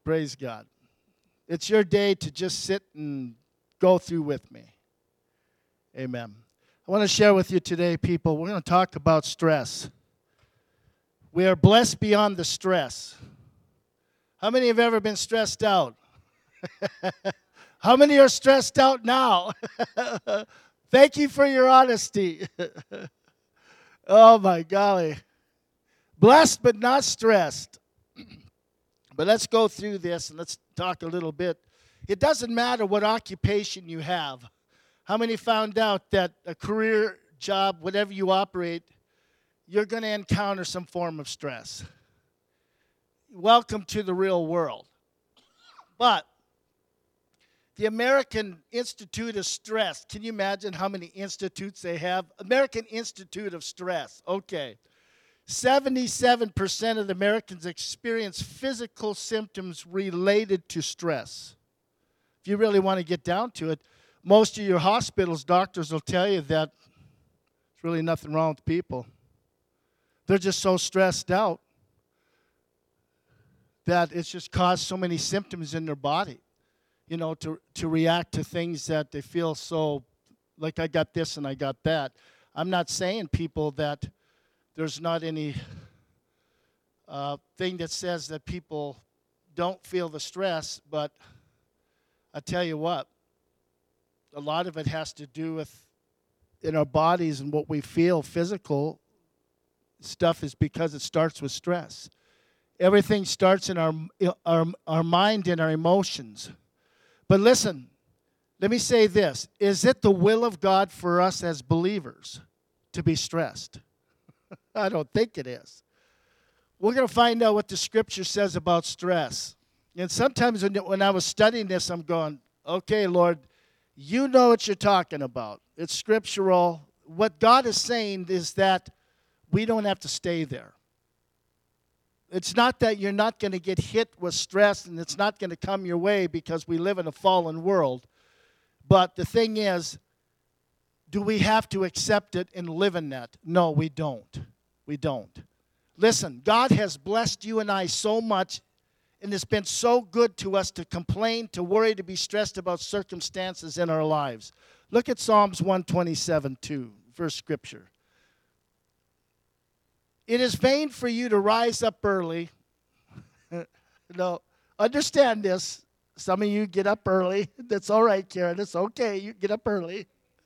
Praise God. It's your day to just sit and go through with me. Amen. I want to share with you today, people, we're going to talk about stress. We are blessed beyond the stress. How many have ever been stressed out? How many are stressed out now? Thank you for your honesty. Oh, my golly. Blessed but not stressed. But let's go through this and let's talk a little bit. It doesn't matter what occupation you have. How many found out that a career, job, whatever you operate, you're going to encounter some form of stress? Welcome to the real world. But the American Institute of Stress, can you imagine how many institutes they have? American Institute of Stress, okay. 77% of the Americans experience physical symptoms related to stress. If you really want to get down to it, most of your hospitals, doctors will tell you that there's really nothing wrong with people. They're just so stressed out that it's just caused so many symptoms in their body, to react to things that they feel so, like I got this and I got that. I'm not saying, people, that there's not any thing that says that people don't feel the stress, but I tell you what, a lot of it has to do with in our bodies and what we feel, physical stuff, is because it starts with stress. Everything starts in our mind and our emotions. But listen, let me say this. Is it the will of God for us as believers to be stressed? I don't think it is. We're going to find out what the Scripture says about stress. And sometimes when I was studying this, I'm going, okay, Lord, you know what you're talking about. It's scriptural. What God is saying is that we don't have to stay there. It's not that you're not going to get hit with stress and it's not going to come your way because we live in a fallen world. But the thing is, do we have to accept it and live in that? No, we don't. We don't. Listen, God has blessed you and I so much, and it's been so good to us to complain, to worry, to be stressed about circumstances in our lives. Look at Psalms 127:2, verse Scripture. It is vain for you to rise up early. No, understand this. Some of you get up early. That's all right, Karen. It's okay. You get up early.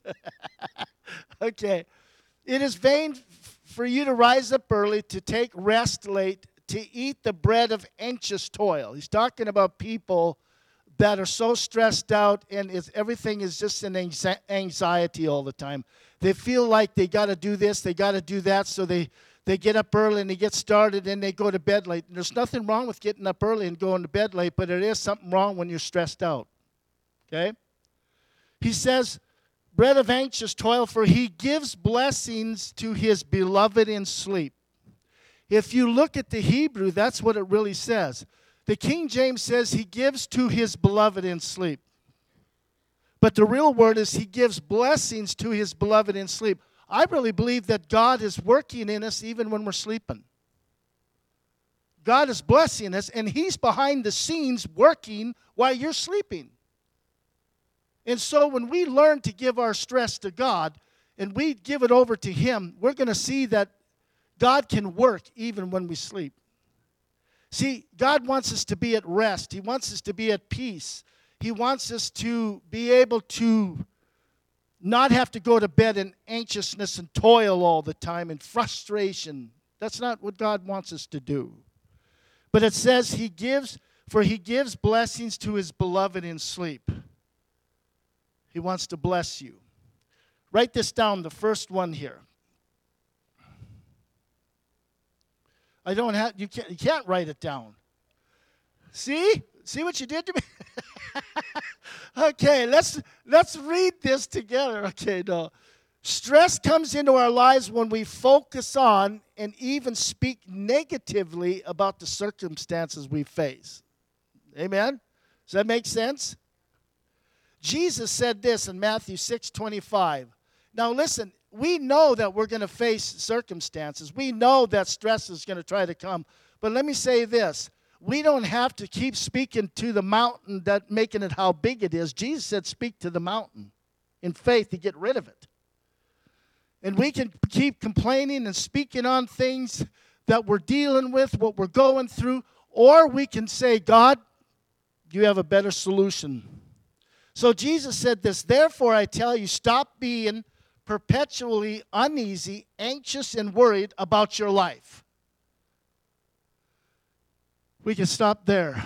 Okay. It is vain for you to rise up early, to take rest late, to eat the bread of anxious toil. He's talking about people that are so stressed out and everything is just an anxiety all the time. They feel like they got to do this, they got to do that, so they get up early and they get started and they go to bed late. And there's nothing wrong with getting up early and going to bed late, but it is something wrong when you're stressed out. Okay? He says, bread of anxious toil, for he gives blessings to his beloved in sleep. If you look at the Hebrew, that's what it really says. The King James says he gives to his beloved in sleep. But the real word is he gives blessings to his beloved in sleep. I really believe that God is working in us even when we're sleeping. God is blessing us, and he's behind the scenes working while you're sleeping. And so when we learn to give our stress to God and we give it over to him, we're going to see that God can work even when we sleep. See, God wants us to be at rest. He wants us to be at peace. He wants us to be able to not have to go to bed in anxiousness and toil all the time and frustration. That's not what God wants us to do. But it says he gives blessings to his beloved in sleep. He wants to bless you. Write this down, the first one here. You can't write it down. See? See what you did to me? Okay, let's read this together. Okay, no. Stress comes into our lives when we focus on and even speak negatively about the circumstances we face. Amen? Does that make sense? Jesus said this in Matthew 6:25. Now listen, we know that we're going to face circumstances. We know that stress is going to try to come. But let me say this. we don't have to keep speaking to the mountain, that making it how big it is. Jesus said, speak to the mountain in faith to get rid of it. And we can keep complaining and speaking on things that we're dealing with, what we're going through, or we can say, God, you have a better solution. So Jesus said this, therefore I tell you, stop being perpetually uneasy, anxious, and worried about your life. We can stop there.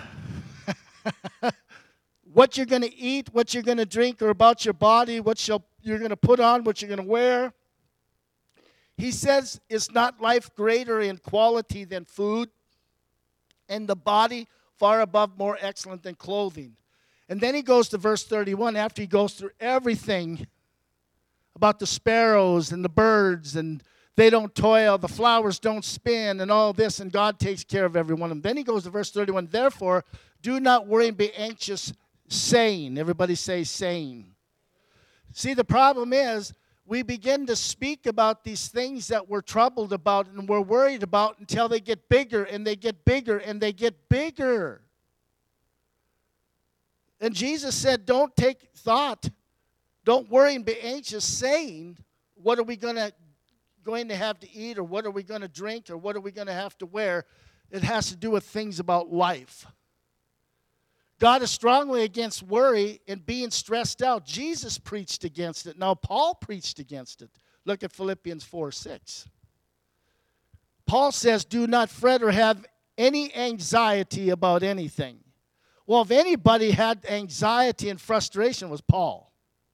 What you're going to eat, what you're going to drink, or about your body, what you're going to put on, what you're going to wear. He says, is not life greater in quality than food, and the body far above more excellent than clothing? And then he goes to verse 31 after he goes through everything about the sparrows and the birds, and they don't toil, the flowers don't spin, and all this, and God takes care of every one of them. Then he goes to verse 31, therefore, do not worry and be anxious, saying. Everybody say saying. See, the problem is, we begin to speak about these things that we're troubled about and we're worried about until they get bigger and they get bigger and they get bigger. And Jesus said, don't take thought, don't worry and be anxious, saying, what are we going to have to eat, or what are we going to drink, or what are we going to have to wear? It has to do with things about life. God is strongly against worry and being stressed out. Jesus preached against it. Now, Paul preached against it. Look at Philippians 4:6. Paul says, do not fret or have any anxiety about anything. Well, if anybody had anxiety and frustration, it was Paul.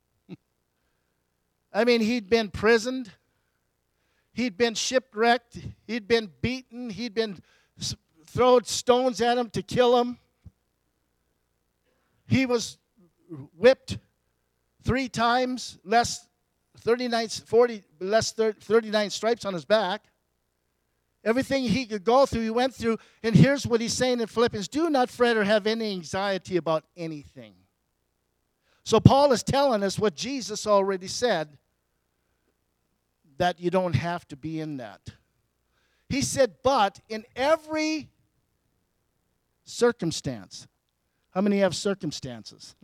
I mean, he'd been imprisoned. He'd been shipwrecked. He'd been beaten. He'd been thrown stones at him to kill him. He was whipped 3 times, less 39 stripes on his back. Everything he could go through, he went through. And here's what he's saying in Philippians, do not fret or have any anxiety about anything. So Paul is telling us what Jesus already said, that you don't have to be in that. He said, but in every circumstance. How many have circumstances?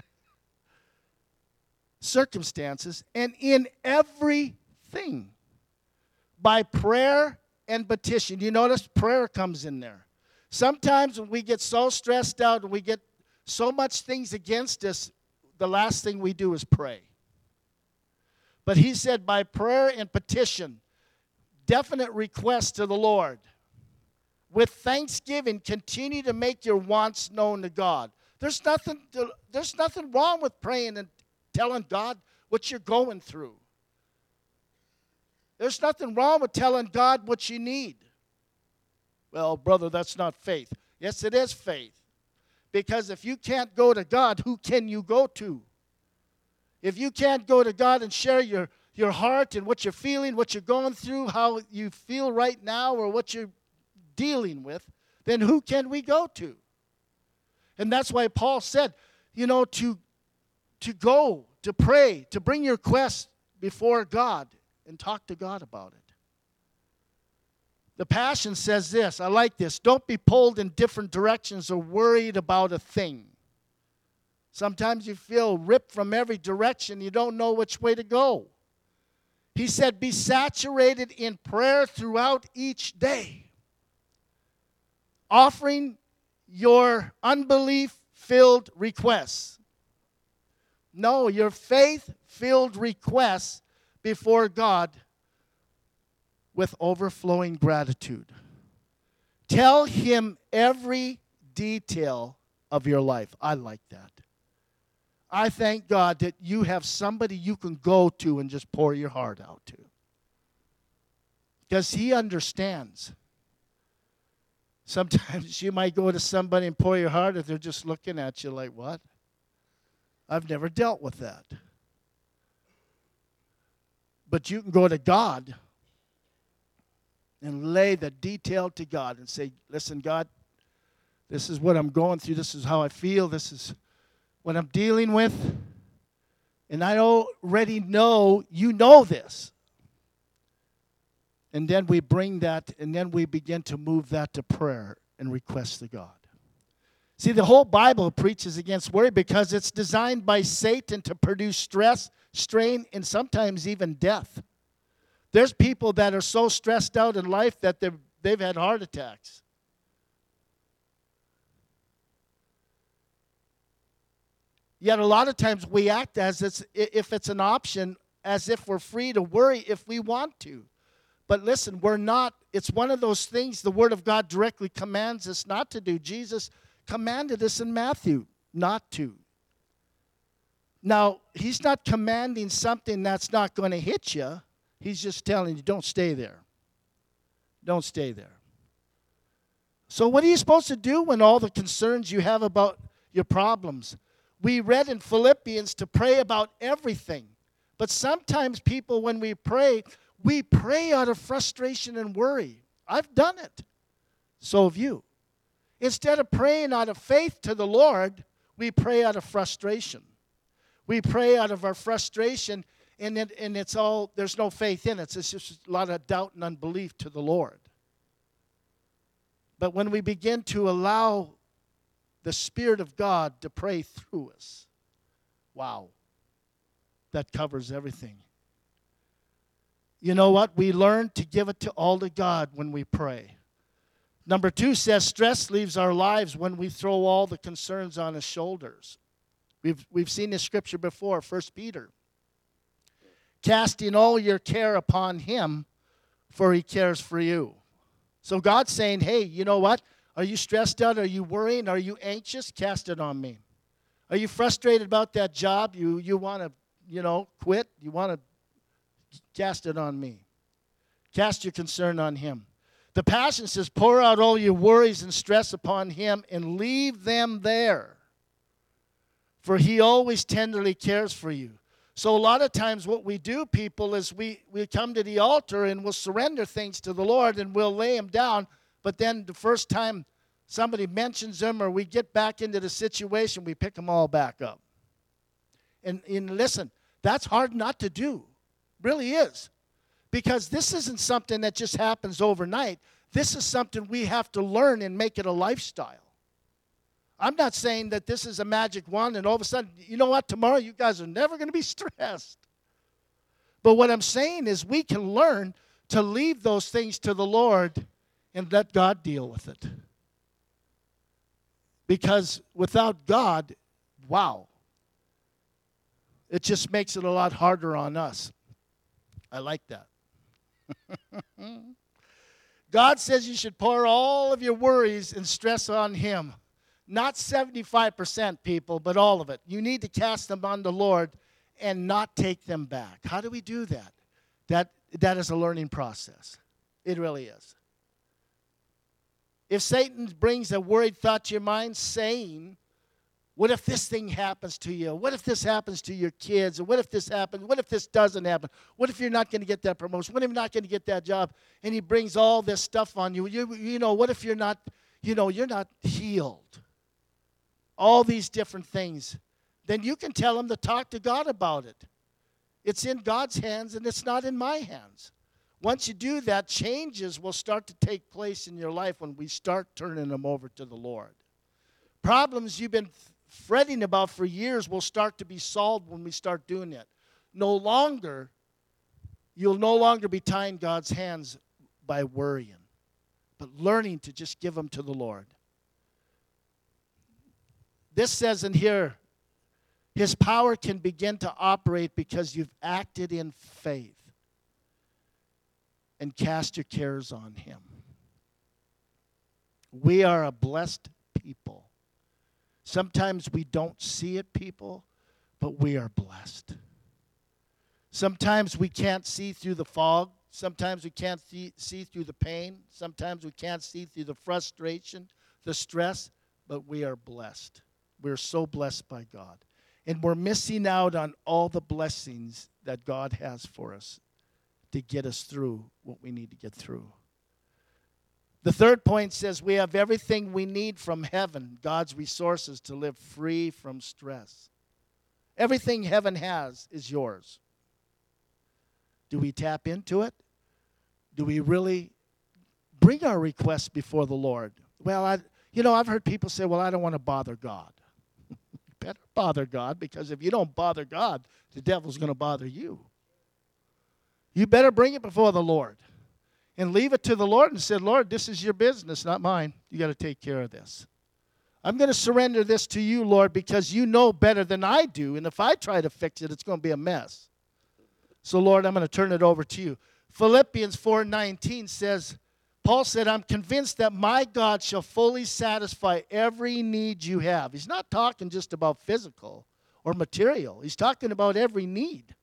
Circumstances, and in everything, by prayer and petition. You notice prayer comes in there. Sometimes when we get so stressed out and we get so much things against us, the last thing we do is pray. But he said by prayer and petition, definite request to the Lord. With thanksgiving, continue to make your wants known to God. There's nothing wrong with praying and telling God what you're going through. There's nothing wrong with telling God what you need. Well, brother, that's not faith. Yes, it is faith. Because if you can't go to God, who can you go to? If you can't go to God and share your heart and what you're feeling, what you're going through, how you feel right now, or what you're dealing with, then who can we go to? And that's why Paul said, to go, to pray, to bring your quest before God and talk to God about it. The Passion says this, I like this, don't be pulled in different directions or worried about a thing. Sometimes you feel ripped from every direction, you don't know which way to go. He said, be saturated in prayer throughout each day, offering your unbelief-filled requests. No, your faith-filled requests before God with overflowing gratitude. Tell him every detail of your life. I like that. I thank God that you have somebody you can go to and just pour your heart out to. Because he understands. Sometimes you might go to somebody and pour your heart if they're just looking at you like, what? I've never dealt with that. But you can go to God and lay the detail to God and say, listen, God, this is what I'm going through. This is how I feel. This is what I'm dealing with. And I already know you know this. And then we bring that, and then we begin to move that to prayer. and request to God. See, the whole Bible preaches against worry because it's designed by Satan to produce stress, strain, and sometimes even death. There's people that are so stressed out in life that they've had heart attacks. Yet a lot of times we act as if it's an option, as if we're free to worry if we want to. But listen, we're not. It's one of those things the Word of God directly commands us not to do. Jesus commanded us in Matthew not to. Now, he's not commanding something that's not going to hit you. He's just telling you, don't stay there. Don't stay there. So what are you supposed to do when all the concerns you have about your problems? We read in Philippians to pray about everything. But sometimes people, when we pray out of frustration and worry. I've done it. So have you. Instead of praying out of faith to the Lord, we pray out of frustration. We pray out of our frustration, and it's all, there's no faith in it. It's just a lot of doubt and unbelief to the Lord. But when we begin to allow the Spirit of God to pray through us, wow, that covers everything. You know what? We learn to give it to all to God when we pray. Number 2 says stress leaves our lives when we throw all the concerns on his shoulders. We've seen this scripture before, 1 Peter. Casting all your care upon him, for he cares for you. So God's saying, hey, you know what? Are you stressed out? Are you worrying? Are you anxious? Cast it on me. Are you frustrated about that job? You want to, quit? You want to cast it on me. Cast your concern on him. The Passion says, pour out all your worries and stress upon him and leave them there. For he always tenderly cares for you. So a lot of times what we do, people, is we come to the altar and we'll surrender things to the Lord and we'll lay them down. But then the first time somebody mentions them or we get back into the situation, we pick them all back up. And listen, that's hard not to do. Really is. Because this isn't something that just happens overnight. This is something we have to learn and make it a lifestyle. I'm not saying that this is a magic wand and all of a sudden, you know what, tomorrow you guys are never going to be stressed. But what I'm saying is we can learn to leave those things to the Lord and let God deal with it. Because without God, wow, it just makes it a lot harder on us. I like that. God says you should pour all of your worries and stress on him. Not 75%, people, but all of it. You need to cast them on the Lord and not take them back. How do we do that? That is a learning process. It really is. If Satan brings a worried thought to your mind saying, what if this thing happens to you? What if this happens to your kids? Or what if this happens? What if this doesn't happen? What if you're not going to get that promotion? What if you're not going to get that job? And he brings all this stuff on you. What if you're not, you're not healed? All these different things. Then you can tell him to talk to God about it. It's in God's hands and it's not in my hands. Once you do that, changes will start to take place in your life when we start turning them over to the Lord. Problems you've been fretting about for years will start to be solved when we start doing it. You'll no longer be tying God's hands by worrying, but learning to just give them to the Lord. This says in here, his power can begin to operate because you've acted in faith and cast your cares on him. We are a blessed people. Sometimes we don't see it, people, but we are blessed. Sometimes we can't see through the fog. Sometimes we can't see through the pain. Sometimes we can't see through the frustration, the stress, but we are blessed. We're so blessed by God. And we're missing out on all the blessings that God has for us to get us through what we need to get through. The third point says we have everything we need from heaven, God's resources to live free from stress. Everything heaven has is yours. Do we tap into it? Do we really bring our requests before the Lord? well, I've heard people say, well, I don't want to bother God. You better bother God, because if you don't bother God, the devil's going to bother you. You better bring it before the Lord and leave it to the Lord and say, Lord, this is your business, not mine. You got to take care of this. I'm going to surrender this to you, Lord, because you know better than I do. And if I try to fix it, it's going to be a mess. So, Lord, I'm going to turn it over to you. Philippians 4:19 says, Paul said, I'm convinced that my God shall fully satisfy every need you have. He's not talking just about physical or material. He's talking about every need.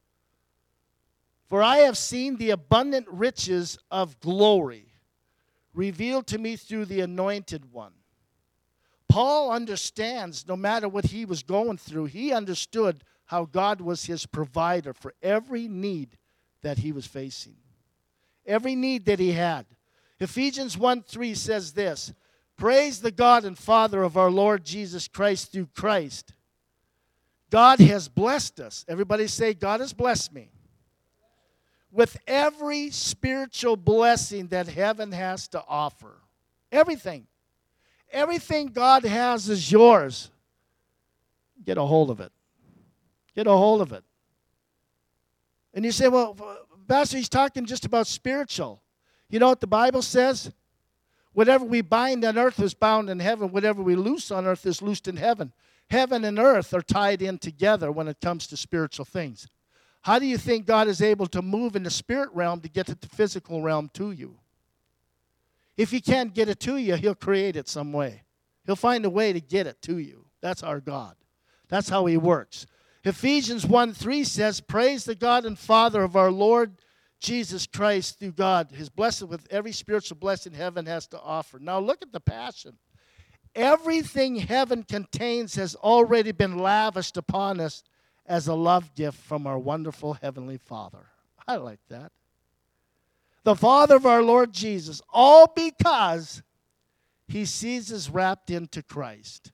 For I have seen the abundant riches of glory revealed to me through the Anointed One. Paul understands, no matter what he was going through, he understood how God was his provider for every need that he was facing. Every need that he had. Ephesians 1:3 says this, praise the God and Father of our Lord Jesus Christ through Christ. God has blessed us. Everybody say, God has blessed me with every spiritual blessing that heaven has to offer. Everything. Everything God has is yours. Get a hold of it. Get a hold of it. And you say, well, Pastor, he's talking just about spiritual. You know what the Bible says? Whatever we bind on earth is bound in heaven. Whatever we loose on earth is loosed in heaven. Heaven and earth are tied in together when it comes to spiritual things. How do you think God is able to move in the spirit realm to get to the physical realm to you? If he can't get it to you, he'll create it some way. He'll find a way to get it to you. That's our God. That's how he works. Ephesians 1:3 says, praise the God and Father of our Lord Jesus Christ through God, his blessed with every spiritual blessing heaven has to offer. Now look at the passion. Everything heaven contains has already been lavished upon us as a love gift from our wonderful Heavenly Father. I like that. The Father of our Lord Jesus, all because he sees us wrapped into Christ.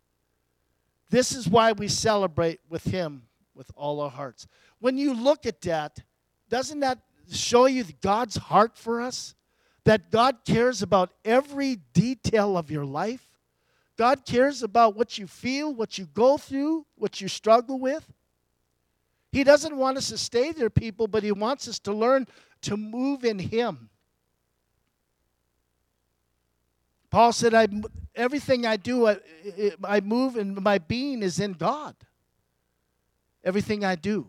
This is why we celebrate with him with all our hearts. When you look at that, doesn't that show you God's heart for us? That God cares about every detail of your life? God cares about what you feel, what you go through, what you struggle with? He doesn't want us to stay there, people, but he wants us to learn to move in him. Paul said, everything I do, I move, and my being is in God. Everything I do.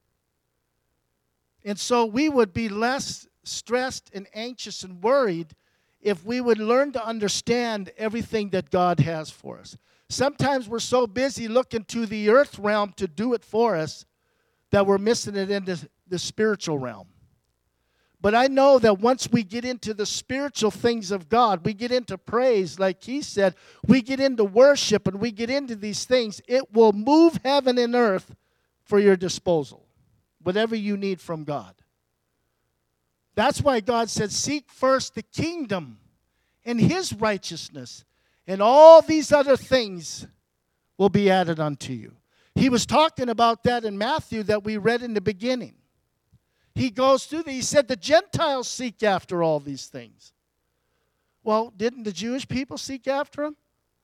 And so we would be less stressed and anxious and worried if we would learn to understand everything that God has for us. Sometimes we're so busy looking to the earth realm to do it for us that we're missing it in the spiritual realm. But I know that once we get into the spiritual things of God, we get into praise, like he said, we get into worship and we get into these things, it will move heaven and earth for your disposal, whatever you need from God. That's why God said, seek first the kingdom and his righteousness, and all these other things will be added unto you. He was talking about that in Matthew that we read in the beginning. He goes through he said the Gentiles seek after all these things. Well, didn't the Jewish people seek after them?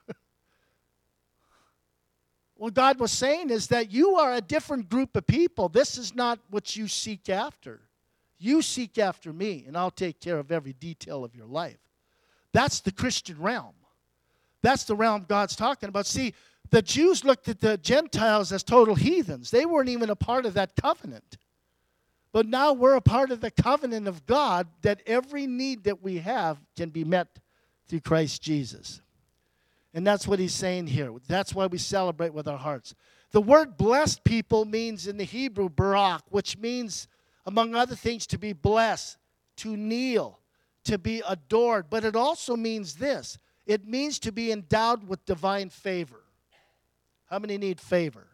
What God was saying is that you are a different group of people. This is not what you seek after. You seek after me, and I'll take care of every detail of your life. That's the Christian realm. That's the realm God's talking about. See, the Jews looked at the Gentiles as total heathens. They weren't even a part of that covenant. But now we're a part of the covenant of God that every need that we have can be met through Christ Jesus. And that's what he's saying here. That's why we celebrate with our hearts. The word blessed people means in the Hebrew, barak, which means, among other things, to be blessed, to kneel, to be adored. But it also means this. It means to be endowed with divine favor. How many need favor?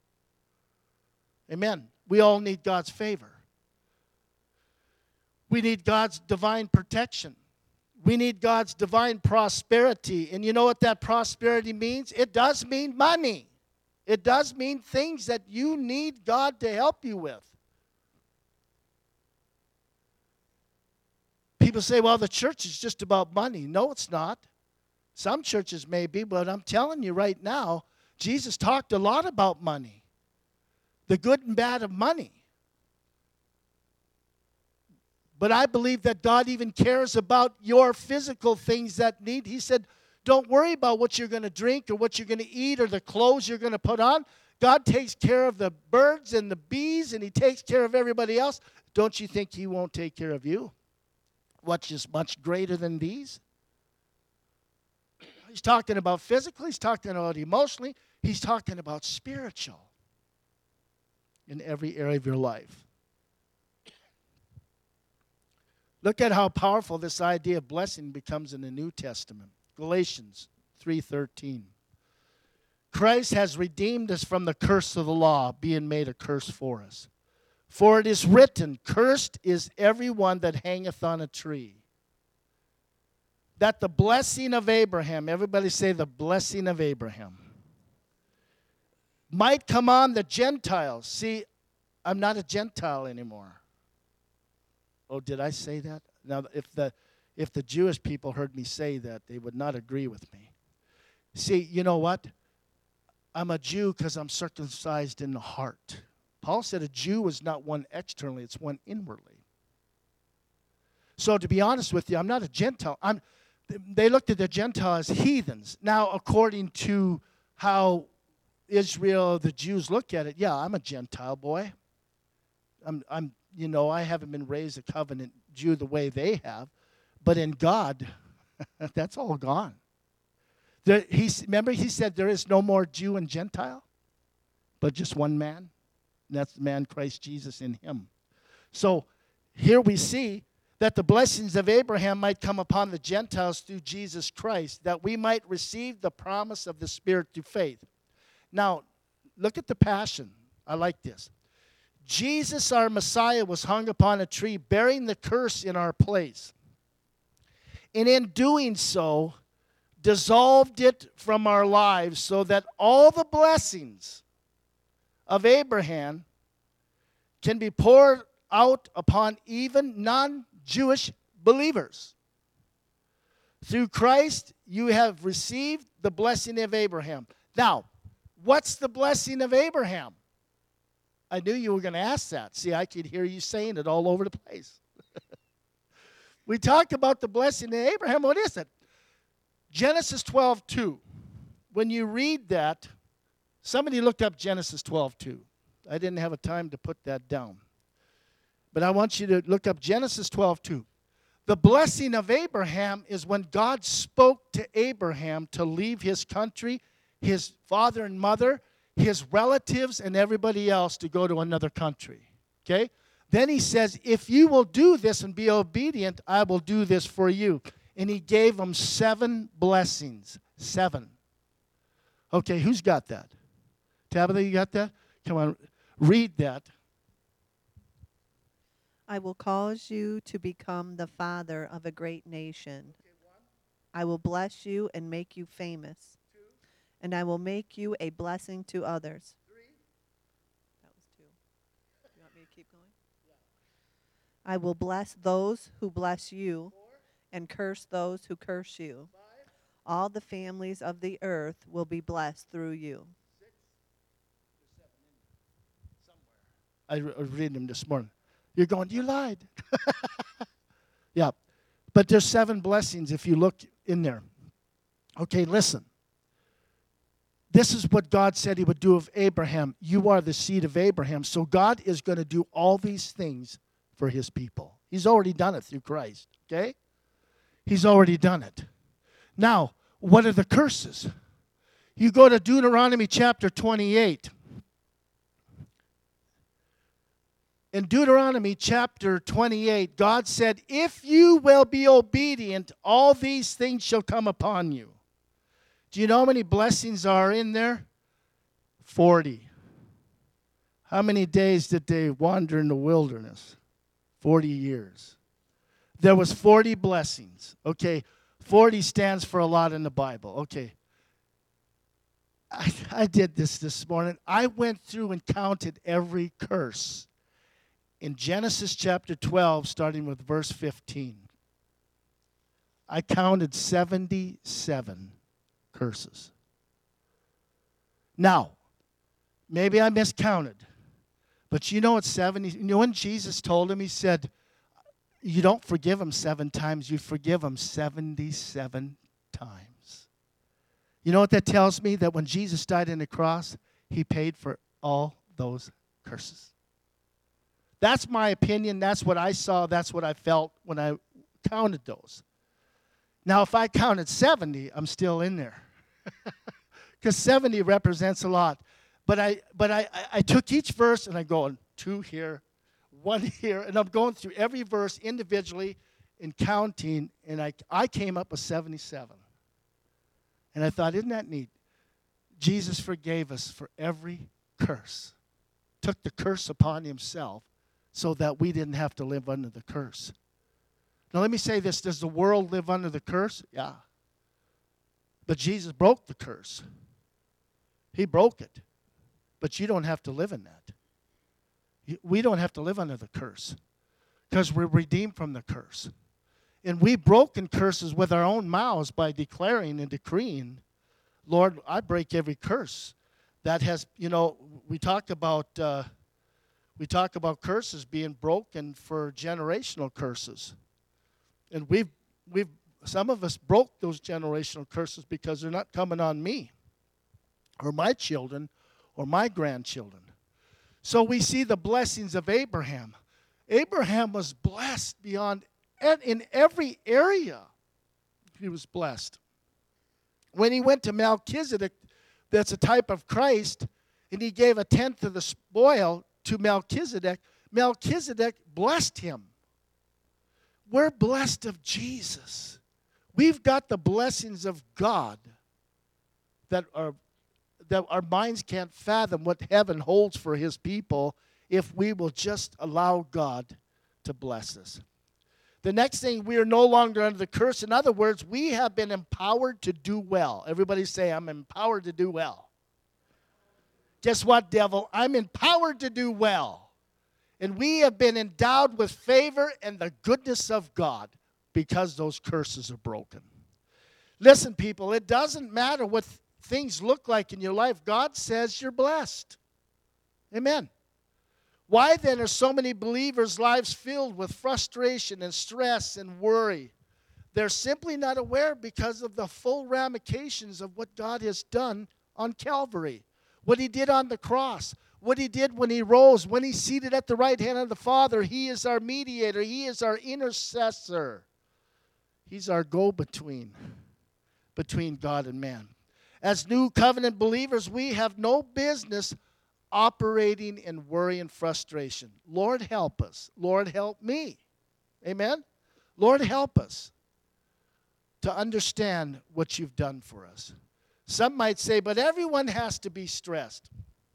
Amen. We all need God's favor. We need God's divine protection. We need God's divine prosperity. And you know what that prosperity means? It does mean money. It does mean things that you need God to help you with. People say, well, the church is just about money. No, it's not. Some churches may be, but I'm telling you right now, Jesus talked a lot about money, the good and bad of money. But I believe that God even cares about your physical things that need. He said, don't worry about what you're going to drink or what you're going to eat or the clothes you're going to put on. God takes care of the birds and the bees, and he takes care of everybody else. Don't you think he won't take care of you? What's just much greater than these? He's talking about physically. He's talking about emotionally. He's talking about spiritual in every area of your life. Look at how powerful this idea of blessing becomes in the New Testament. Galatians 3:13. Christ has redeemed us from the curse of the law, being made a curse for us. For it is written, cursed is everyone that hangeth on a tree. That the blessing of Abraham, everybody say the blessing of Abraham, might come on the Gentiles. See, I'm not a Gentile anymore. Oh, did I say that? Now, if the Jewish people heard me say that, they would not agree with me. See, you know what? I'm a Jew because I'm circumcised in the heart. Paul said a Jew is not one externally, it's one inwardly. So to be honest with you, I'm not a Gentile. They looked at the Gentile as heathens. Now, according to how Israel, the Jews look at it, yeah, I'm a Gentile boy. I haven't been raised a covenant Jew the way they have, but in God, that's all gone. Remember he said there is no more Jew and Gentile, but just one man, and that's the man Christ Jesus in him. So here we see that the blessings of Abraham might come upon the Gentiles through Jesus Christ, that we might receive the promise of the Spirit through faith. Now, look at the passion. I like this. Jesus, our Messiah, was hung upon a tree, bearing the curse in our place. And in doing so, dissolved it from our lives so that all the blessings of Abraham can be poured out upon even non-Jewish believers. Through Christ, you have received the blessing of Abraham. Now, what's the blessing of Abraham? I knew you were going to ask that. See, I could hear you saying it all over the place. We talked about the blessing of Abraham. What is it? Genesis 12:2. When you read that, somebody looked up Genesis 12:2. I didn't have a time to put that down. But I want you to look up Genesis 12:2. The blessing of Abraham is when God spoke to Abraham to leave his country, his father and mother, his relatives, and everybody else to go to another country. Okay? Then he says, if you will do this and be obedient, I will do this for you. And he gave them 7 blessings. 7. Okay, who's got that? Tabitha, you got that? Come on, read that. I will cause you to become the father of a great nation. I will bless you and make you famous. And I will make you a blessing to others. 3. That was 2. You want me to keep going? I will bless those who bless you 4. and curse those who curse you. 5. All the families of the earth will be blessed through you. 6. There's 7 in there somewhere. I was reading them this morning. You're going, you lied. Yeah. But there's 7 blessings if you look in there. Okay, listen. This is what God said he would do of Abraham. You are the seed of Abraham. So God is going to do all these things for his people. He's already done it through Christ. Okay? He's already done it. Now, what are the curses? You go to Deuteronomy chapter 28. In Deuteronomy chapter 28, God said, if you will be obedient, all these things shall come upon you. Do you know how many blessings are in there? 40. How many days did they wander in the wilderness? 40 years. There was 40 blessings. Okay, 40 stands for a lot in the Bible. Okay. I did this morning. I went through and counted every curse in Genesis chapter 12, starting with verse 15. I counted 77 curses. Now, maybe I miscounted, but you know it's 70. You know when Jesus told him, he said, you don't forgive them 7 times, you forgive them 77 times. You know what that tells me? That when Jesus died on the cross, he paid for all those curses. That's my opinion. That's what I saw. That's what I felt when I counted those. Now, if I counted 70, I'm still in there. Because 70 represents a lot. But I took each verse and I go, 2 here, 1 here, and I'm going through every verse individually and counting, and I came up with 77. And I thought, isn't that neat? Jesus forgave us for every curse. Took the curse upon himself so that we didn't have to live under the curse. Now let me say this, does the world live under the curse? Yeah. But Jesus broke the curse. He broke it. But you don't have to live in that. We don't have to live under the curse because we're redeemed from the curse. And we've broken curses with our own mouths by declaring and decreeing, Lord, I break every curse. That has, we talk about curses being broken for generational curses. And some of us broke those generational curses because they're not coming on me or my children or my grandchildren. So we see the blessings of Abraham. Abraham was blessed in every area. He was blessed. When he went to Melchizedek, that's a type of Christ, and he gave 1/10 of the spoil to Melchizedek, Melchizedek blessed him. We're blessed of Jesus. We've got the blessings of God that our minds can't fathom what heaven holds for his people if we will just allow God to bless us. The next thing, we are no longer under the curse. In other words, we have been empowered to do well. Everybody say, I'm empowered to do well. Guess what, devil? I'm empowered to do well. And we have been endowed with favor and the goodness of God because those curses are broken. Listen, people, it doesn't matter what things look like in your life. God says you're blessed. Amen. Why then are so many believers' lives filled with frustration and stress and worry? They're simply not aware because of the full ramifications of what God has done on Calvary, what he did on the cross, what he did when he rose, when he's seated at the right hand of the Father. He is our mediator. He is our intercessor. He's our go-between between God and man. As new covenant believers, we have no business operating in worry and frustration. Lord, help us. Lord, help me. Amen? Lord, help us to understand what you've done for us. Some might say, but everyone has to be stressed.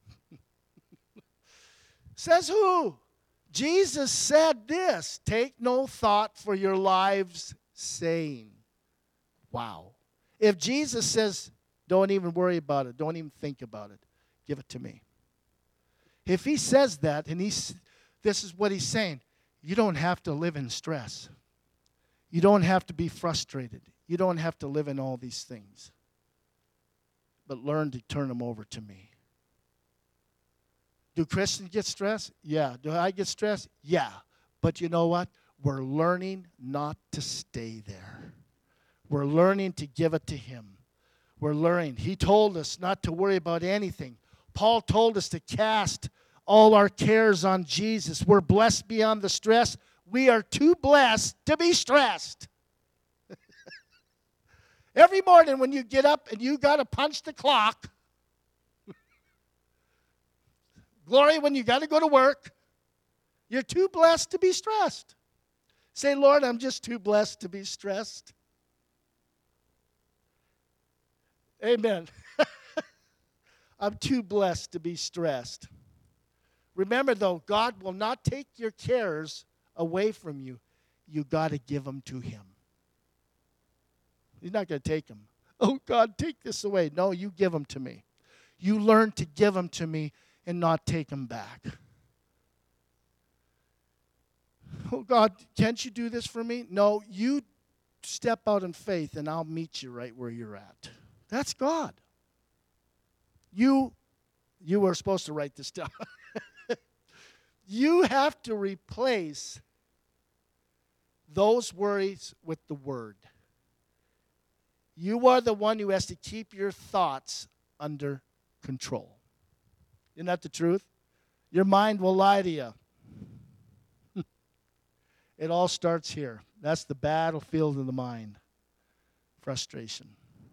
Says who? Jesus said this, take no thought for your lives, saying. Wow. If Jesus says, don't even worry about it, don't even think about it, give it to me. If he says that, and this is what he's saying, you don't have to live in stress. You don't have to be frustrated. You don't have to live in all these things. But learn to turn them over to me. Do Christians get stressed? Yeah. Do I get stressed? Yeah. But you know what? We're learning not to stay there. We're learning to give it to him. We're learning. He told us not to worry about anything. Paul told us to cast all our cares on Jesus. We're blessed beyond the stress. We are too blessed to be stressed. Every morning when you get up and you got to punch the clock, glory when you got to go to work, you're too blessed to be stressed. Say, Lord, I'm just too blessed to be stressed. Amen. I'm too blessed to be stressed. Remember, though, God will not take your cares away from you. You got to give them to him. He's not going to take them. Oh, God, take this away. No, you give them to me. You learn to give them to me and not take them back. Oh, God, can't you do this for me? No, you step out in faith and I'll meet you right where you're at. That's God. You were supposed to write this down. You have to replace those worries with the Word. You are the one who has to keep your thoughts under control. Isn't that the truth? Your mind will lie to you. It all starts here. That's the battlefield of the mind. Frustration.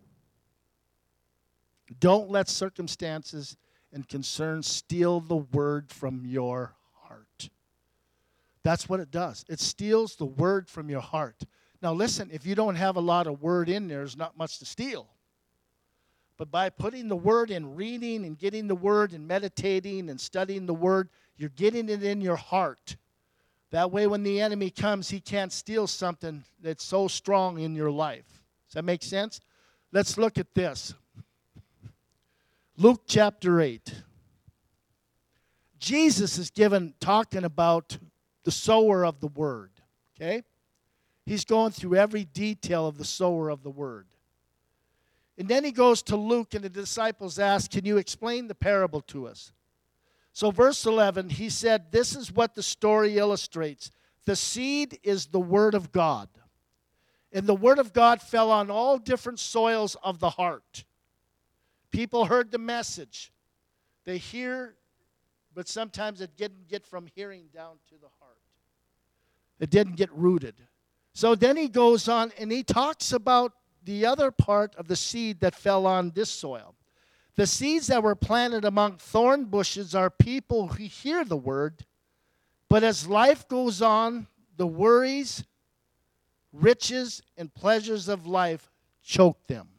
Don't let circumstances and concerns steal the Word from your heart. That's what it does. It steals the Word from your heart. Now listen, if you don't have a lot of Word in there, there's not much to steal. But by putting the Word in, reading and getting the Word and meditating and studying the Word, you're getting it in your heart. That way when the enemy comes, he can't steal something that's so strong in your life. Does that make sense? Let's look at this. Luke chapter 8. Jesus is talking about the sower of the Word. Okay? He's going through every detail of the sower of the Word. And then he goes to Luke, and the disciples ask, can you explain the parable to us? So verse 11, he said, this is what the story illustrates. The seed is the Word of God. And the Word of God fell on all different soils of the heart. People heard the message. They hear, but sometimes it didn't get from hearing down to the heart. It didn't get rooted. So then he goes on, and he talks about the other part of the seed that fell on this soil. The seeds that were planted among thorn bushes are people who hear the word, but as life goes on, the worries, riches, and pleasures of life choke them.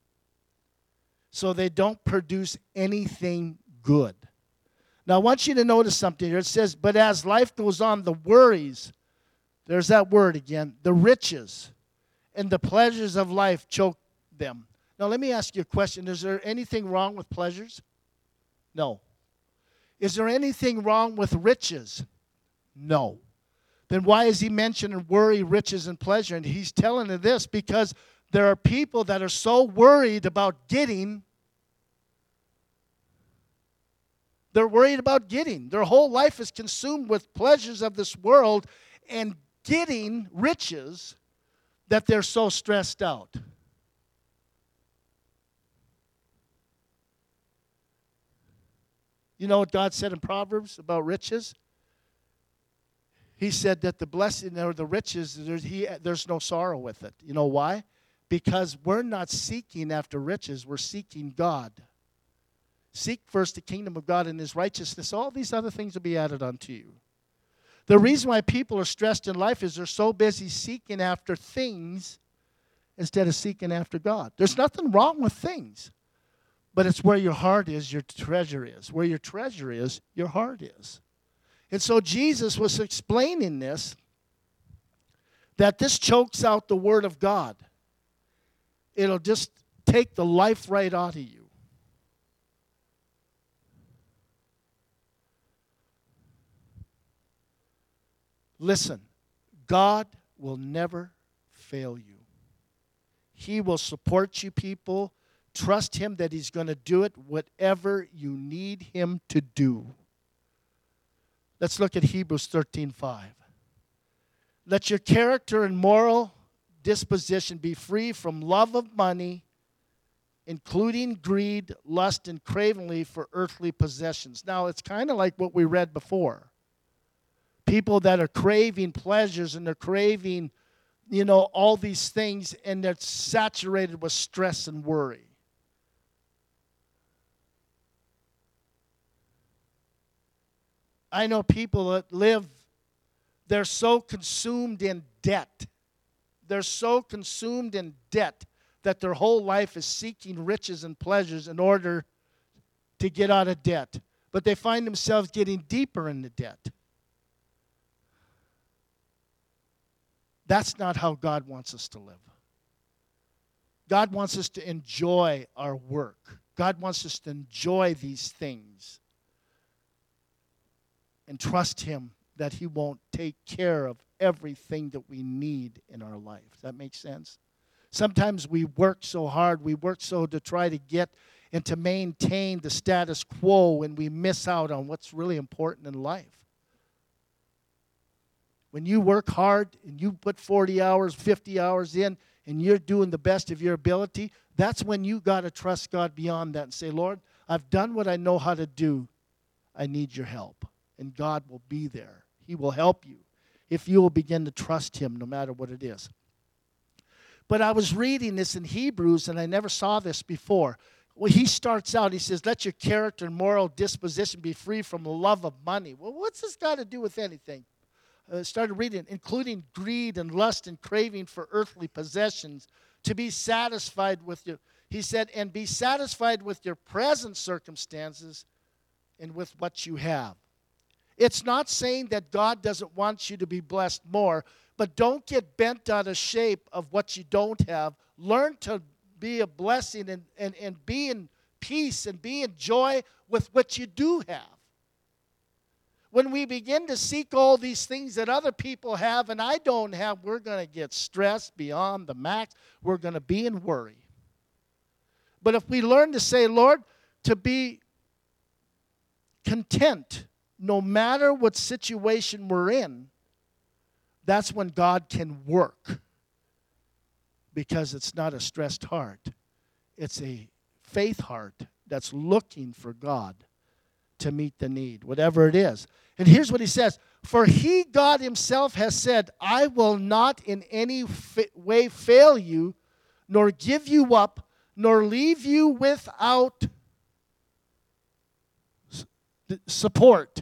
So they don't produce anything good. Now I want you to notice something here. It says, but as life goes on, the worries, there's that word again, the riches and the pleasures of life choke them. Now, let me ask you a question. Is there anything wrong with pleasures? No. Is there anything wrong with riches? No. Then why is he mentioning worry, riches, and pleasure? And he's telling you this because there are people that are so worried about getting. They're worried about getting. Their whole life is consumed with pleasures of this world and getting riches that they're so stressed out. You know what God said in Proverbs about riches? He said that the blessing or the riches, there's no sorrow with it. You know why? Because we're not seeking after riches. We're seeking God. Seek first the kingdom of God and His righteousness. All these other things will be added unto you. The reason why people are stressed in life is they're so busy seeking after things instead of seeking after God. There's nothing wrong with things. But it's where your heart is, your treasure is. Where your treasure is, your heart is. And so Jesus was explaining this, that this chokes out the Word of God. It'll just take the life right out of you. Listen, God will never fail you. He will support you, people. Trust Him that He's going to do it, whatever you need Him to do. Let's look at Hebrews 13:5. Let your character and moral disposition be free from love of money, including greed, lust, and craving for earthly possessions. Now, it's kind of like what we read before. People that are craving pleasures and they're craving, all these things, and they're saturated with stress and worry. I know people that they're so consumed in debt. They're so consumed in debt that their whole life is seeking riches and pleasures in order to get out of debt. But they find themselves getting deeper into debt. That's not how God wants us to live. God wants us to enjoy our work. God wants us to enjoy these things and trust Him that he won't take care of everything that we need in our life. Does that make sense? Sometimes we work so hard, we work so to try to get and to maintain the status quo, and we miss out on what's really important in life. When you work hard and you put 40 hours, 50 hours in, and you're doing the best of your ability, that's when you got to trust God beyond that and say, Lord, I've done what I know how to do. I need your help. And God will be there. He will help you if you will begin to trust him no matter what it is. But I was reading this in Hebrews, and I never saw this before. Well, he starts out, he says, let your character and moral disposition be free from the love of money. Well, what's this got to do with anything? Started reading, including greed and lust and craving for earthly possessions, to be satisfied with your, he said, and be satisfied with your present circumstances and with what you have. It's not saying that God doesn't want you to be blessed more, but don't get bent out of shape of what you don't have. Learn to be a blessing and be in peace and be in joy with what you do have. When we begin to seek all these things that other people have and I don't have, we're going to get stressed beyond the max. We're going to be in worry. But if we learn to say, Lord, to be content no matter what situation we're in, that's when God can work. Because it's not a stressed heart. It's a faith heart that's looking for God to meet the need, whatever it is. And here's what he says. For he, God himself, has said, I will not in any way fail you, nor give you up, nor leave you without support.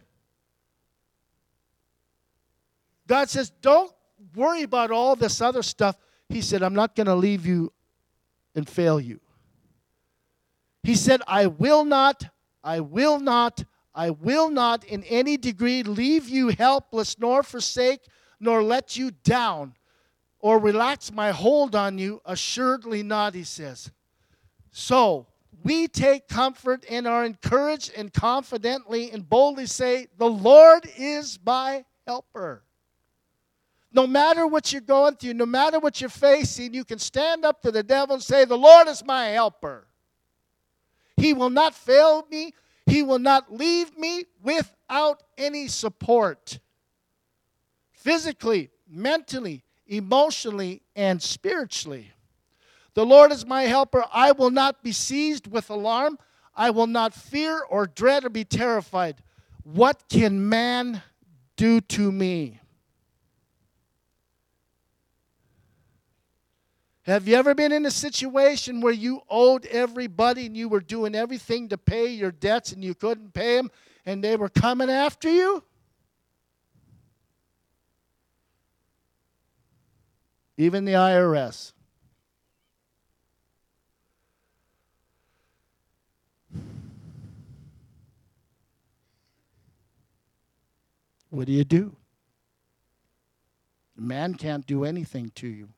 God says, don't worry about all this other stuff. He said, I'm not going to leave you and fail you. He said, I will not in any degree leave you helpless, nor forsake, nor let you down, or relax my hold on you. Assuredly not, he says. So, we take comfort and are encouraged and confidently and boldly say, the Lord is my helper. No matter what you're going through, no matter what you're facing, you can stand up to the devil and say, the Lord is my helper. He will not fail me. He will not leave me without any support. Physically, mentally, emotionally, and spiritually. The Lord is my helper. I will not be seized with alarm. I will not fear or dread or be terrified. What can man do to me? Have you ever been in a situation where you owed everybody and you were doing everything to pay your debts and you couldn't pay them and they were coming after you? Even the IRS. What do? Man can't do anything to you.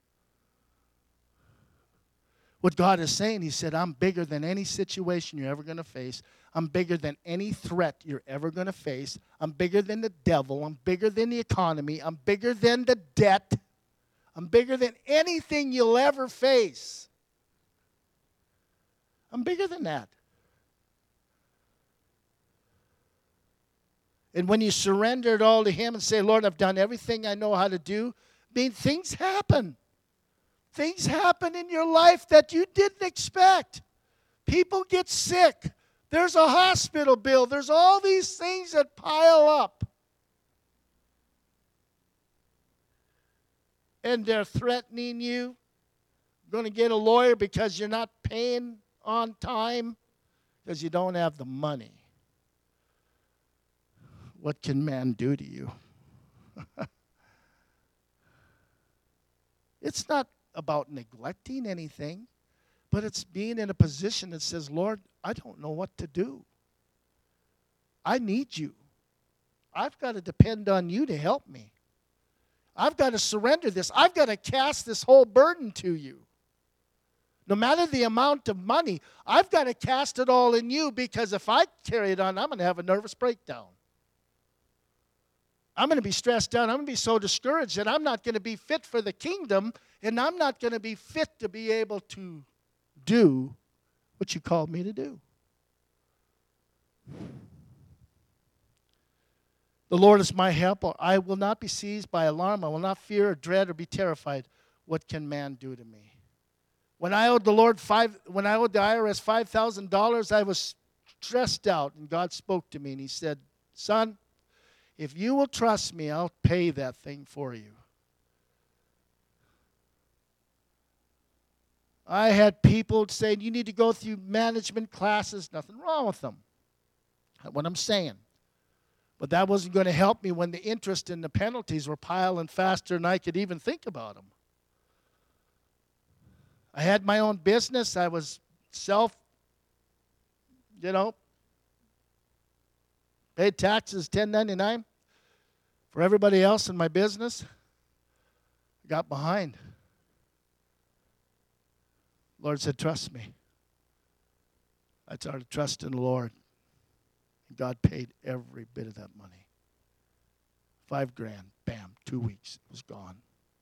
What God is saying, he said, I'm bigger than any situation you're ever going to face. I'm bigger than any threat you're ever going to face. I'm bigger than the devil. I'm bigger than the economy. I'm bigger than the debt. I'm bigger than anything you'll ever face. I'm bigger than that. And when you surrender it all to him and say, Lord, I've done everything I know how to do, things happen. Things happen in your life that you didn't expect. People get sick. There's a hospital bill. There's all these things that pile up. And they're threatening you. You're going to get a lawyer because you're not paying on time because you don't have the money. What can man do to you? It's not about neglecting anything, but it's being in a position that says, Lord, I don't know what to do. I need you. I've got to depend on you to help me. I've got to surrender this. I've got to cast this whole burden to you. No matter the amount of money, I've got to cast it all in you, because if I carry it on, I'm going to have a nervous breakdown. I'm going to be stressed out. I'm going to be so discouraged that I'm not going to be fit for the kingdom, and I'm not going to be fit to be able to do what you called me to do. The Lord is my help. I will not be seized by alarm. I will not fear or dread or be terrified. What can man do to me? When I owed the IRS $5,000, I was stressed out, and God spoke to me, and he said, son, if you will trust me, I'll pay that thing for you. I had people saying, you need to go through management classes. Nothing wrong with them. That's what I'm saying. But that wasn't going to help me when the interest and the penalties were piling faster than I could even think about them. I had my own business. I was paid taxes, 1099 for everybody else in my business. Got behind. Lord said, trust me. I started trusting the Lord. God paid every bit of that money. $5,000, bam, 2 weeks, it was gone.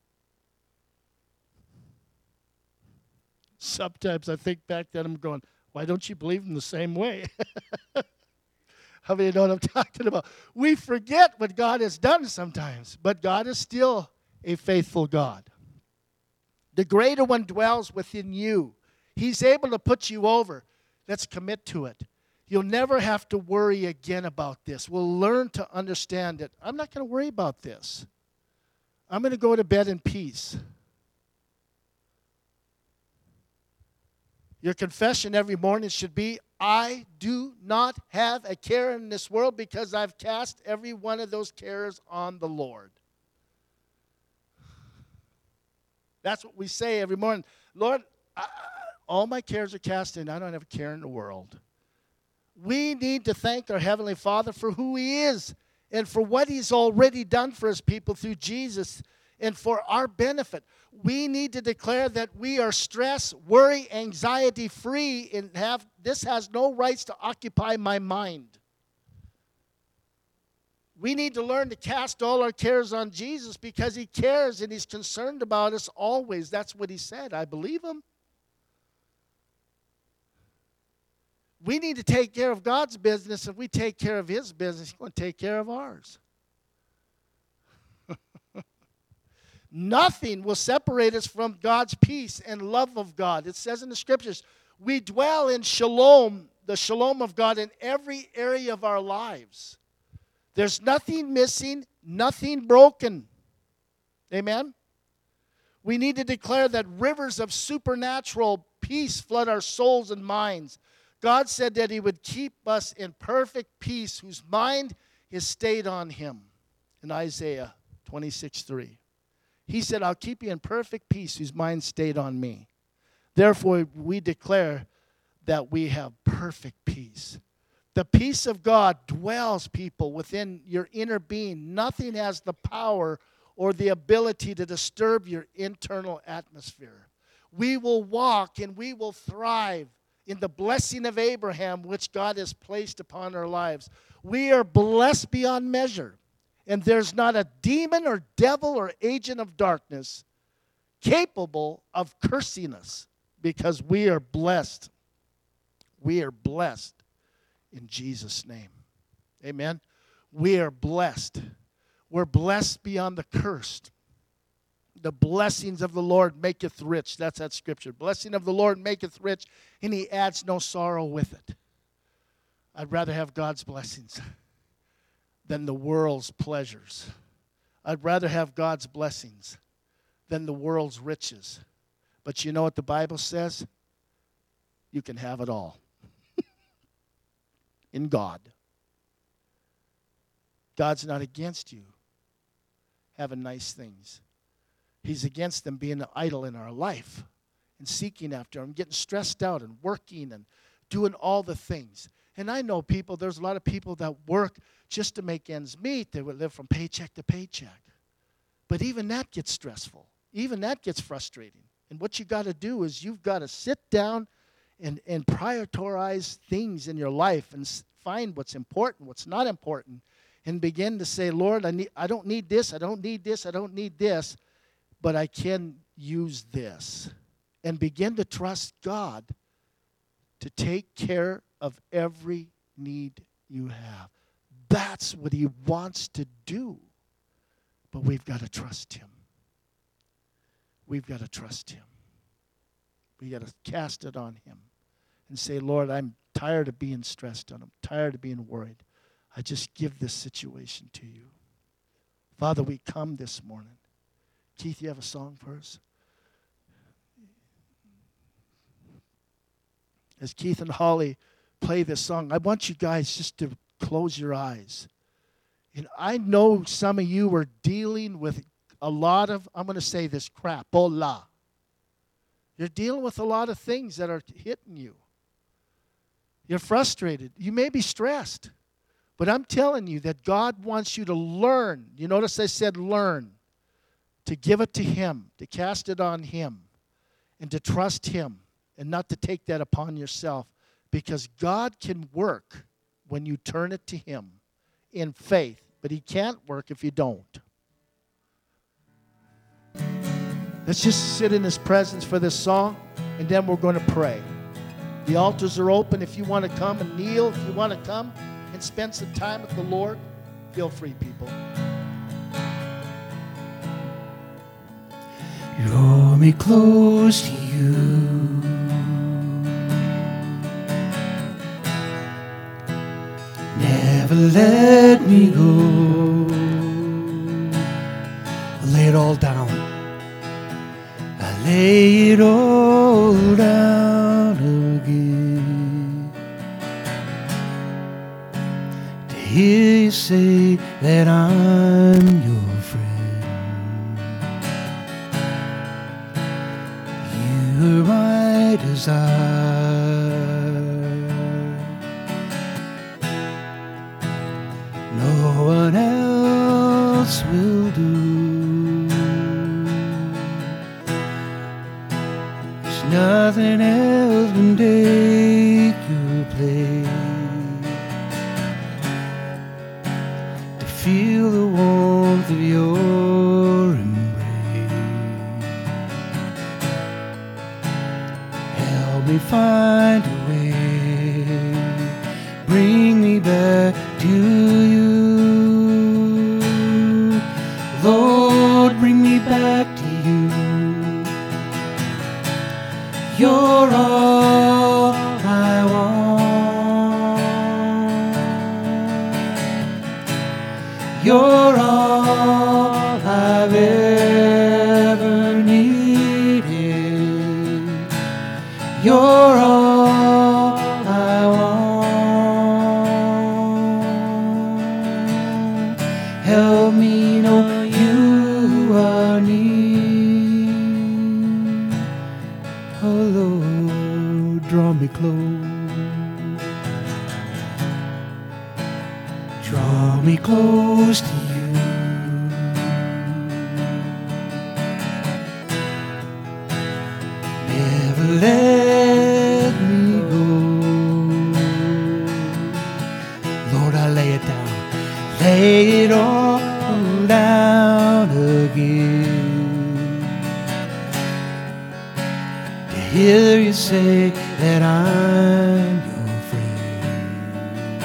Sometimes I think back then, I'm going, why don't you believe in the same way? How many know what I'm talking about? We forget what God has done sometimes, but God is still a faithful God. The greater one dwells within you. He's able to put you over. Let's commit to it. You'll never have to worry again about this. We'll learn to understand it. I'm not going to worry about this. I'm going to go to bed in peace. Your confession every morning should be, I do not have a care in this world because I've cast every one of those cares on the Lord. That's what we say every morning. Lord, all my cares are cast in. I don't have a care in the world. We need to thank our Heavenly Father for who He is and for what He's already done for His people through Jesus and for our benefit. We need to declare that we are stress, worry, anxiety free and this has no rights to occupy my mind. We need to learn to cast all our cares on Jesus because He cares and He's concerned about us always. That's what He said. I believe Him. We need to take care of God's business. If we take care of His business, He's going to take care of ours. Nothing will separate us from God's peace and love of God. It says in the Scriptures, we dwell in shalom, the shalom of God in every area of our lives. There's nothing missing, nothing broken. Amen? We need to declare that rivers of supernatural peace flood our souls and minds. God said that He would keep us in perfect peace, whose mind is stayed on Him. In Isaiah 26:3. He said, I'll keep you in perfect peace, whose mind stayed on me. Therefore, we declare that we have perfect peace. The peace of God dwells, people, within your inner being. Nothing has the power or the ability to disturb your internal atmosphere. We will walk and we will thrive in the blessing of Abraham, which God has placed upon our lives. We are blessed beyond measure. And there's not a demon or devil or agent of darkness capable of cursing us because we are blessed. We are blessed in Jesus' name. Amen. We are blessed. We're blessed beyond the cursed. The blessings of the Lord maketh rich. That's that scripture. Blessing of the Lord maketh rich, and He adds no sorrow with it. I'd rather have God's blessings than the world's pleasures. I'd rather have God's blessings than the world's riches. But you know what the Bible says? You can have it all in God. God's not against you having nice things. He's against them being idle in our life and seeking after Him, getting stressed out and working and doing all the things. And I know people, there's a lot of people that work just to make ends meet. They would live from paycheck to paycheck. But even that gets stressful. Even that gets frustrating. And what you got to do is you've got to sit down and prioritize things in your life and find what's important, what's not important, and begin to say, Lord, I don't need this, I don't need this, I don't need this, but I can use this. And begin to trust God to take care of every need you have. That's what he wants to do. But we've got to trust him. We've got to trust him. We've got to cast it on him and say, Lord, I'm tired of being stressed out. I'm tired of being worried. I just give this situation to you. Father, we come this morning. Keith, you have a song for us? As Keith and Holly play this song, I want you guys just to close your eyes. And I know some of you are dealing with a lot of, I'm going to say this, crapola. You're dealing with a lot of things that are hitting you. You're frustrated. You may be stressed. But I'm telling you that God wants you to learn. You notice I said learn. To give it to him. To cast it on him. And to trust him. And not to take that upon yourself. Because God can work when you turn it to him in faith. But he can't work if you don't. Let's just sit in his presence for this song. And then we're going to pray. The altars are open. If you want to come and kneel. If you want to come and spend some time with the Lord, feel free, people. Draw me close to you. Never let me go. I lay it all down. I lay it all down again. To hear you say that I'm your friend. You are my desire. No one else will do. There's nothing else can take your place. To feel the warmth of your embrace. Help me find a way. Bring me back to you. Lord, bring me back to you. You're all I want. You're all I've ever needed. You're all I want. Help me know you are near. Oh Lord, draw me close. Draw me close to you. Never let me go. Lord, I lay it down. Lay it all down again. To hear you say that I'm your friend.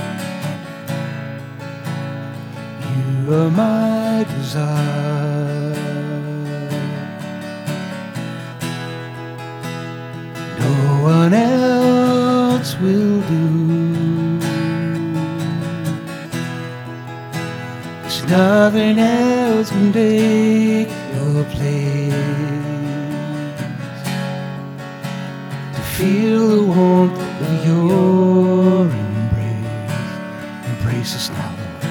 You are my desire. No one else will do. There's nothing else can take your place. To feel the warmth of your embrace. Embrace us now, Lord.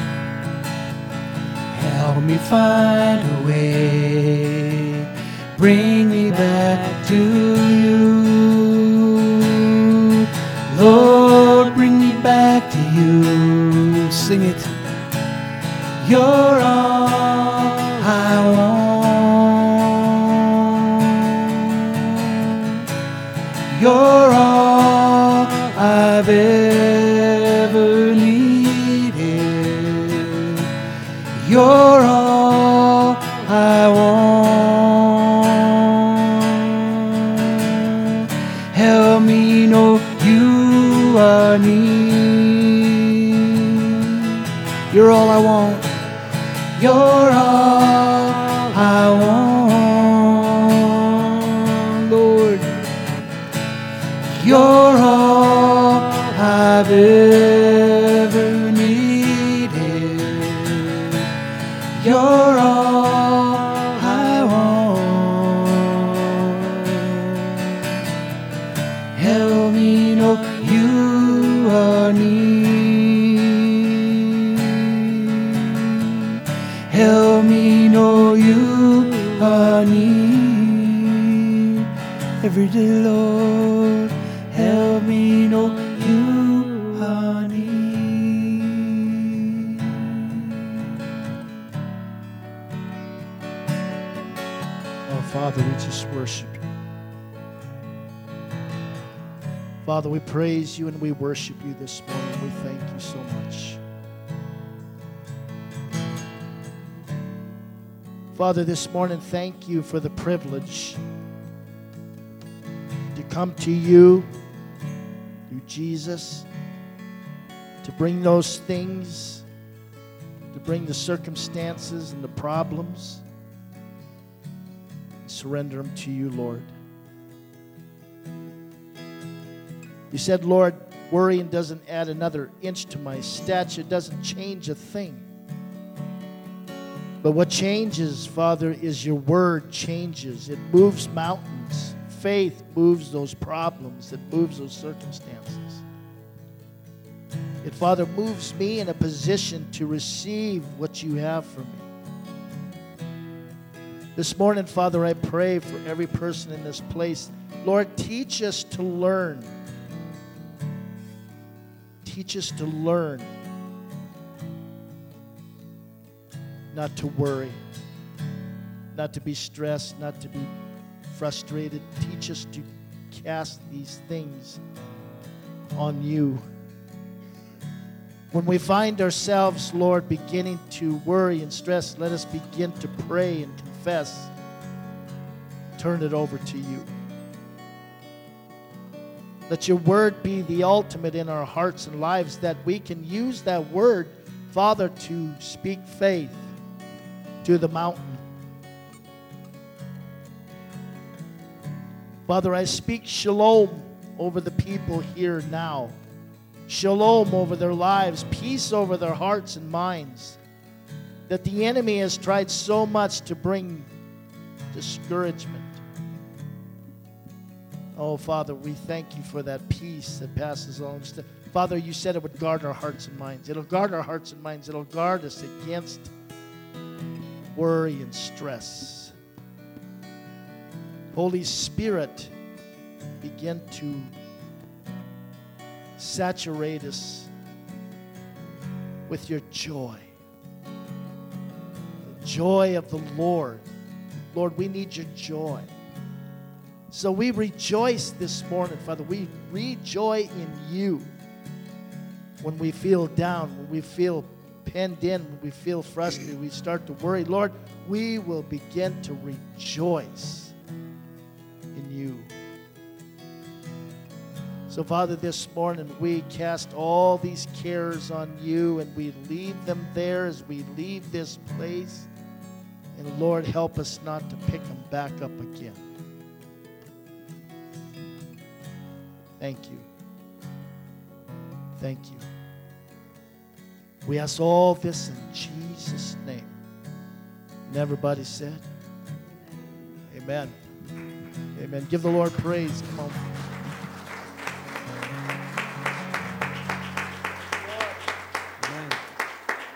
Help me find a way. Bring me back to you. Lord, bring me back to you. Sing it. You're all I want. You're all I've ever needed. need. You're all I want. You're all I want, Lord. You're all I've ever needed. You're all I want. Help me know you are near. Help me know you are near. Every day, Lord, help me know you are near. Oh, Father, we just worship you. Father, we praise you and we worship you this morning. We thank you so much. Father, this morning, thank you for the privilege to come to you through Jesus, to bring those things, to bring the circumstances and the problems, and surrender them to you, Lord. You said, Lord, worrying doesn't add another inch to my stature, it doesn't change a thing. But what changes, Father, is your word changes. It moves mountains. Faith moves those problems. It moves those circumstances. It, Father, moves me in a position to receive what you have for me. This morning, Father, I pray for every person in this place. Lord, teach us to learn. Teach us to learn. Not to worry, not to be stressed, not to be frustrated. Teach us to cast these things on you. When we find ourselves, Lord, beginning to worry and stress, let us begin to pray and confess. Turn it over to you. Let your word be the ultimate in our hearts and lives, that we can use that word, Father, to speak faith to the mountain. Father, I speak shalom over the people here now. Shalom over their lives, peace over their hearts and minds. That the enemy has tried so much to bring discouragement. Oh, Father, we thank you for that peace that passes all understanding. Father, you said it would guard our hearts and minds. It'll guard our hearts and minds. It'll guard us against worry and stress. Holy Spirit, begin to saturate us with your joy. The joy of the Lord. Lord, we need your joy. So we rejoice this morning, Father. We rejoice in you when we feel down, when we feel penned in, when we feel frustrated, we start to worry. Lord, we will begin to rejoice in you. So, Father, this morning we cast all these cares on you and we leave them there as we leave this place. And, Lord, help us not to pick them back up again. Thank you. Thank you. We ask all this in Jesus' name. And everybody said, amen. Amen. Give the Lord praise. Come on.